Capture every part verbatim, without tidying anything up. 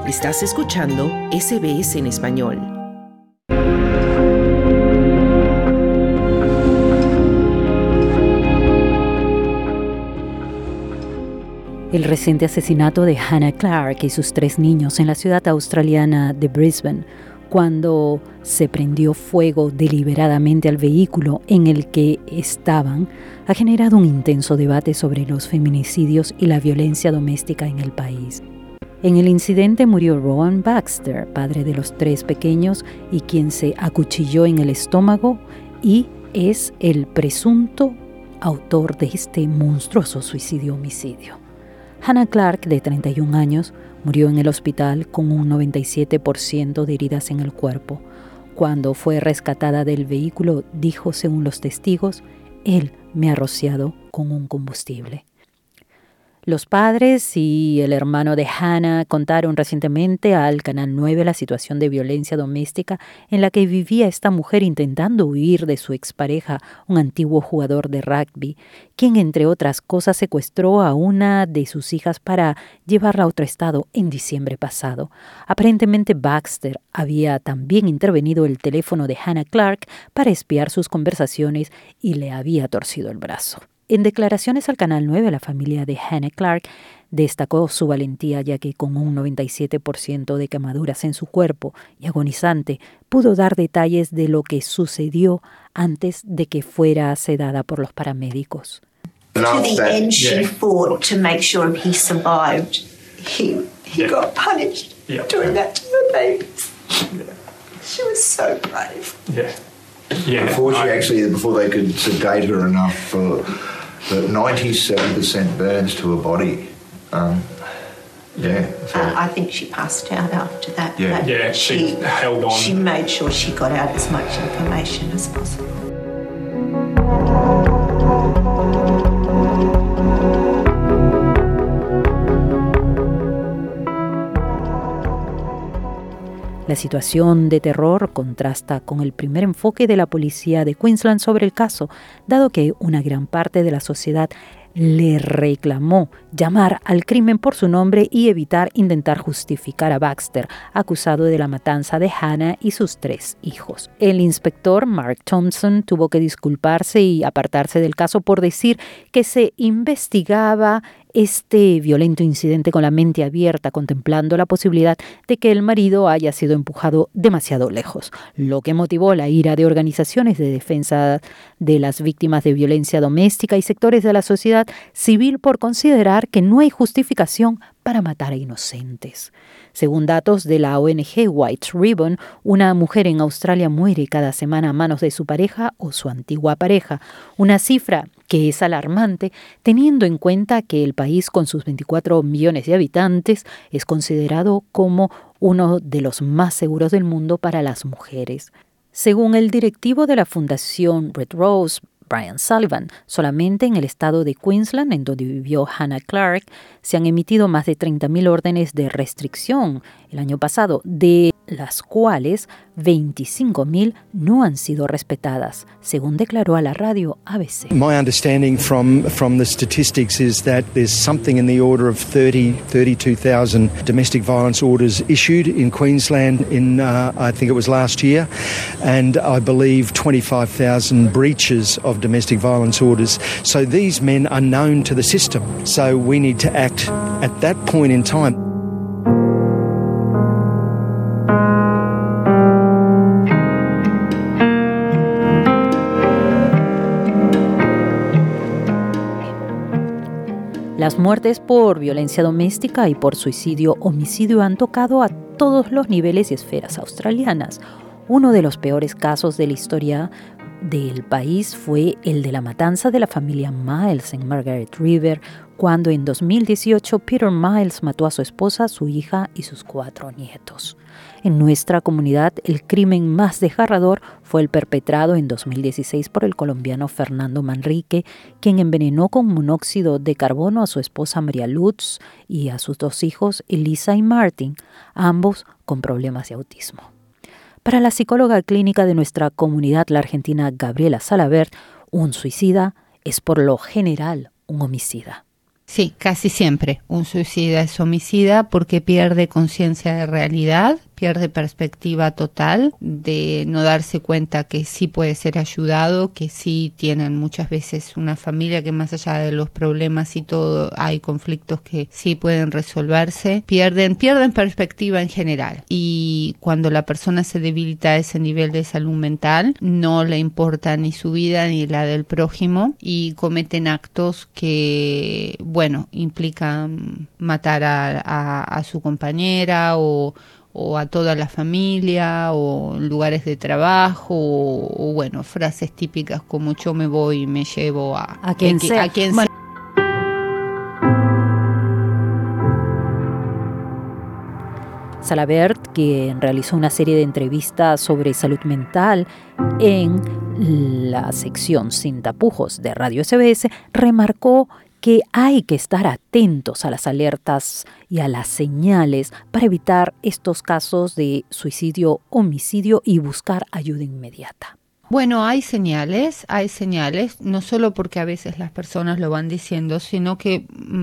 Estás escuchando S B S en español. El reciente asesinato de Hannah Clarke y sus tres niños en la ciudad australiana de Brisbane, cuando se prendió fuego deliberadamente al vehículo en el que estaban, ha generado un intenso debate sobre los feminicidios y la violencia doméstica en el país. En el incidente murió Rowan Baxter, padre de los tres pequeños y quien se acuchilló en el estómago y es el presunto autor de este monstruoso suicidio-homicidio. Hannah Clarke, de treinta y un años, murió en el hospital con un noventa y siete por ciento de heridas en el cuerpo. Cuando fue rescatada del vehículo, dijo, según los testigos, «Él me ha rociado con un combustible». Los padres y el hermano de Hannah contaron recientemente al Canal nueve la situación de violencia doméstica en la que vivía esta mujer intentando huir de su expareja, un antiguo jugador de rugby, quien entre otras cosas secuestró a una de sus hijas para llevarla a otro estado en diciembre pasado. Aparentemente Baxter había también intervenido el teléfono de Hannah Clarke para espiar sus conversaciones y le había torcido el brazo. En declaraciones al Canal nueve, la familia de Hannah Clarke destacó su valentía, ya que con un noventa y siete por ciento de quemaduras en su cuerpo y agonizante, pudo dar detalles de lo que sucedió antes de que fuera sedada por los paramédicos. To the end, she fought to make sure he survived. He, he yeah. got punished yeah. doing that to her babies. Yeah. She was so brave. Yeah. Yeah. Before she actually, before they could sedate her enough for the ninety-seven percent burns to her body. Um, yeah. So. Uh, I think she passed out after that. Yeah. Yeah. She, she held on. She made sure she got out as much information as possible. La situación de terror contrasta con el primer enfoque de la policía de Queensland sobre el caso, dado que una gran parte de la sociedad le reclamó llamar al crimen por su nombre y evitar intentar justificar a Baxter, acusado de la matanza de Hannah y sus tres hijos. El inspector Mark Thompson tuvo que disculparse y apartarse del caso por decir que se investigaba este violento incidente con la mente abierta, contemplando la posibilidad de que el marido haya sido empujado demasiado lejos, lo que motivó la ira de organizaciones de defensa de las víctimas de violencia doméstica y sectores de la sociedad civil por considerar que no hay justificación para matar a inocentes. Según datos de la O N G White Ribbon, una mujer en Australia muere cada semana a manos de su pareja o su antigua pareja, una cifra que es alarmante teniendo en cuenta que el país con sus veinticuatro millones de habitantes es considerado como uno de los más seguros del mundo para las mujeres. Según el directivo de la Fundación Red Rose, Brian Sullivan, solamente en el estado de Queensland, en donde vivió Hannah Clarke, se han emitido más de treinta mil órdenes de restricción el año pasado, de las cuales veinticinco mil no han sido respetadas, según declaró a la radio A B C. My understanding from from the statistics is that there's something in the order of thirty, thirty-two thousand domestic violence orders issued in Queensland in uh, I think it was last year, and I believe twenty-five thousand breaches of domestic violence orders. So these men are known to the system. So we need to act at that point in time. Las muertes por violencia doméstica y por suicidio-homicidio han tocado a todos los niveles y esferas australianas. Uno de los peores casos de la historia del país fue el de la matanza de la familia Miles en Margaret River, cuando en dos mil dieciocho Peter Miles mató a su esposa, su hija y sus cuatro nietos. En nuestra comunidad, el crimen más desgarrador fue el perpetrado en dos mil dieciséis por el colombiano Fernando Manrique, quien envenenó con monóxido de carbono a su esposa María Lutz y a sus dos hijos, Elisa y Martin, ambos con problemas de autismo. Para la psicóloga clínica de nuestra comunidad, la argentina Gabriela Salabert, un suicida es por lo general un homicida. Sí, casi siempre un suicida es homicida porque pierde conciencia de realidad, pierde perspectiva total de no darse cuenta que sí puede ser ayudado, que sí tienen muchas veces una familia que más allá de los problemas y todo hay conflictos que sí pueden resolverse, pierden, pierden perspectiva en general. Y cuando la persona se debilita a ese nivel de salud mental, no le importa ni su vida ni la del prójimo y cometen actos que, bueno, implican matar a, a, a su compañera o o a toda la familia, o en lugares de trabajo, o, o bueno, frases típicas como yo me voy y me llevo a, a quien sea. A quien bueno. sea. Salabert, quien realizó una serie de entrevistas sobre salud mental en la sección Sin Tapujos de Radio S B S, remarcó que hay que estar atentos a las alertas y a las señales para evitar estos casos de suicidio, homicidio y buscar ayuda inmediata. Bueno, hay señales, hay señales, no solo porque a veces las personas lo van diciendo, sino que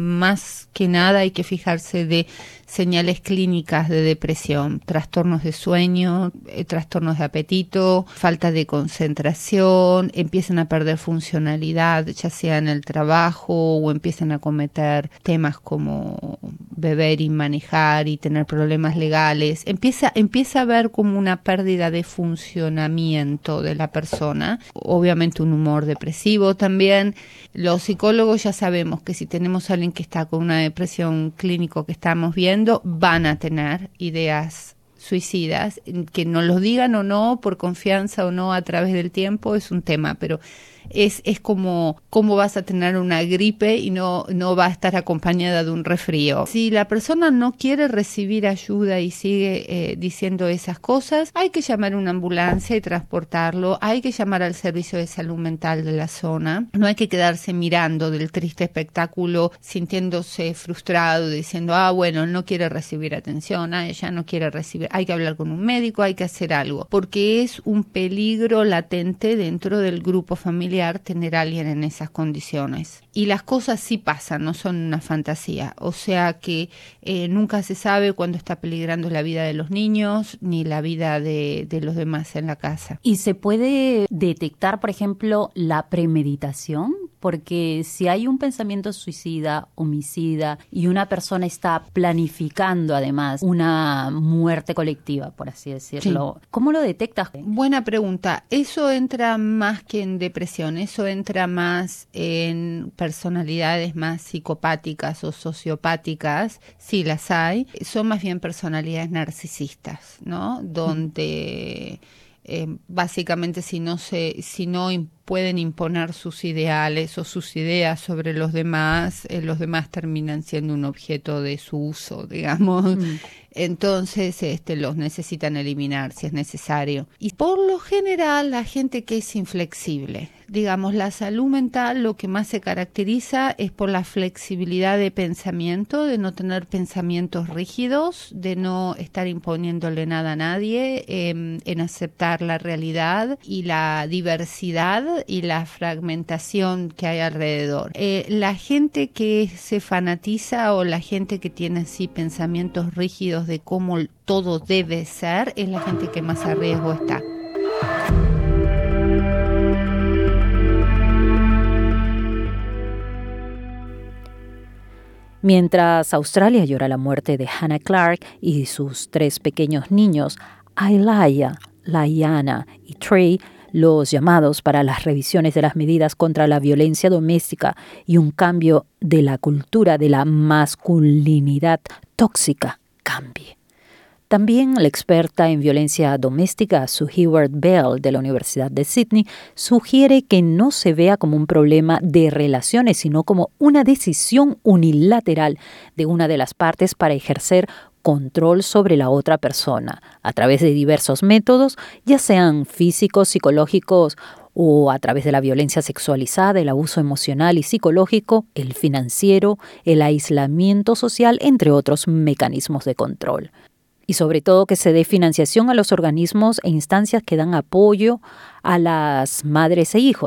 más que nada hay que fijarse de señales clínicas de depresión, trastornos de sueño, eh, trastornos de apetito, falta de concentración, empiezan a perder funcionalidad, ya sea en el trabajo o empiezan a cometer temas como beber y manejar y tener problemas legales. Empieza, empieza a haber como una pérdida de funcionamiento de la persona, obviamente un humor depresivo también. Los psicólogos ya sabemos que si tenemos a alguien que está con una depresión clínico que estamos viendo, van a tener ideas suicidas, que nos los digan o no, por confianza o no a través del tiempo, es un tema, pero es, es como cómo vas a tener una gripe y no, no va a estar acompañada de un resfrío. Si la persona no quiere recibir ayuda y sigue eh, diciendo esas cosas, hay que llamar a una ambulancia y transportarlo, hay que llamar al servicio de salud mental de la zona, no hay que quedarse mirando del triste espectáculo, sintiéndose frustrado, diciendo, ah, bueno, él no quiere recibir atención, ah, ella no quiere recibir, hay que hablar con un médico, hay que hacer algo, porque es un peligro latente dentro del grupo familiar tener a alguien en esas condiciones. Y las cosas sí pasan, no son una fantasía. O sea que eh, nunca se sabe cuándo está peligrando la vida de los niños ni la vida de, de los demás en la casa. ¿Y se puede detectar, por ejemplo, la premeditación? Porque si hay un pensamiento suicida, homicida, y una persona está planificando además una muerte colectiva, por así decirlo, sí. ¿Cómo lo detectas? Buena pregunta. Eso entra más que en depresión, eso entra más en personalidades más psicopáticas o sociopáticas, sí las hay, son más bien personalidades narcisistas, ¿no? Donde eh, básicamente si no se, si no pueden imponer sus ideales o sus ideas sobre los demás, eh, los demás terminan siendo un objeto de su uso, digamos. Mm. Entonces este, los necesitan eliminar si es necesario. Y por lo general la gente que es inflexible, digamos, la salud mental lo que más se caracteriza es por la flexibilidad de pensamiento, de no tener pensamientos rígidos, de no estar imponiéndole nada a nadie, eh, en aceptar la realidad y la diversidad y la fragmentación que hay alrededor. Eh, la gente que se fanatiza o la gente que tiene así pensamientos rígidos de cómo todo debe ser es la gente que más a riesgo está. Mientras Australia llora la muerte de Hannah Clarke y sus tres pequeños niños, Ayala, Laiana y Trey, los llamados para las revisiones de las medidas contra la violencia doméstica y un cambio de la cultura de la masculinidad tóxica cambie. También la experta en violencia doméstica, Sue Heyward-Bell, de la Universidad de Sydney, sugiere que no se vea como un problema de relaciones, sino como una decisión unilateral de una de las partes para ejercer control sobre la otra persona, a través de diversos métodos, ya sean físicos, psicológicos o a través de la violencia sexualizada, el abuso emocional y psicológico, el financiero, el aislamiento social, entre otros mecanismos de control. Y sobre todo que se dé financiación a los organismos e instancias que dan apoyo a las madres e hijos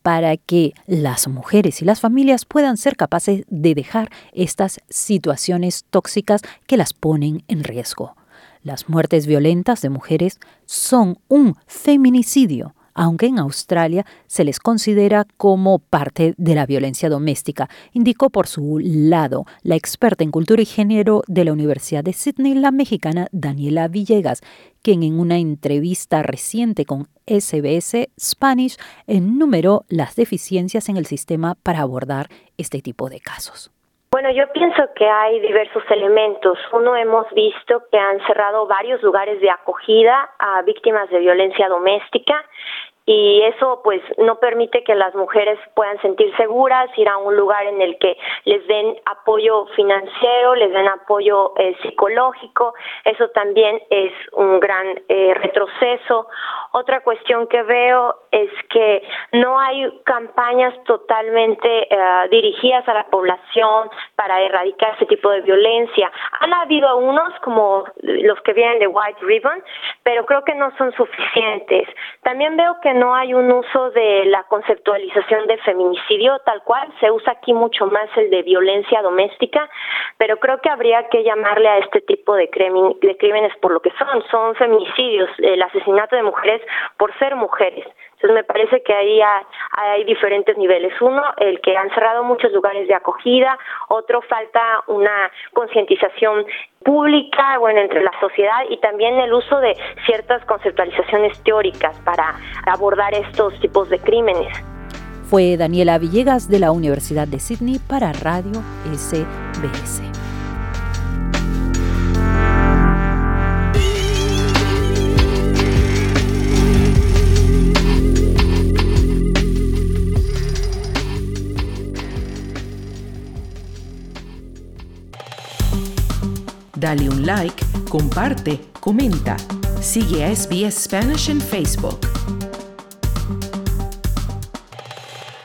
para que las mujeres y las familias puedan ser capaces de dejar estas situaciones tóxicas que las ponen en riesgo. Las muertes violentas de mujeres son un feminicidio, aunque en Australia se les considera como parte de la violencia doméstica, indicó por su lado la experta en cultura y género de la Universidad de Sydney, la mexicana Daniela Villegas, quien en una entrevista reciente con S B S Spanish enumeró las deficiencias en el sistema para abordar este tipo de casos. Bueno, yo pienso que hay diversos elementos. Uno, hemos visto que han cerrado varios lugares de acogida a víctimas de violencia doméstica y eso pues no permite que las mujeres puedan sentir seguras, ir a un lugar en el que les den apoyo financiero, les den apoyo eh, psicológico. Eso también es un gran eh, retroceso. Otra cuestión que veo es que no hay campañas totalmente eh, dirigidas a la población para erradicar ese tipo de violencia. Han habido unos como los que vienen de White Ribbon, pero creo que no son suficientes. También veo que no hay un uso de la conceptualización de feminicidio tal cual. Se usa aquí mucho más el de violencia doméstica, pero creo que habría que llamarle a este tipo de, crimen, de crímenes por lo que son. Son feminicidios, el asesinato de mujeres por ser mujeres. Entonces me parece que ahí hay, hay diferentes niveles. Uno, el que han cerrado muchos lugares de acogida. Otro, falta una concientización pública, bueno, entre la sociedad, y también el uso de ciertas conceptualizaciones teóricas para abordar estos tipos de crímenes. Fue Daniela Villegas de la Universidad de Sydney para Radio S B S. Dale un like, comparte, comenta. Sigue a S B S Spanish en Facebook.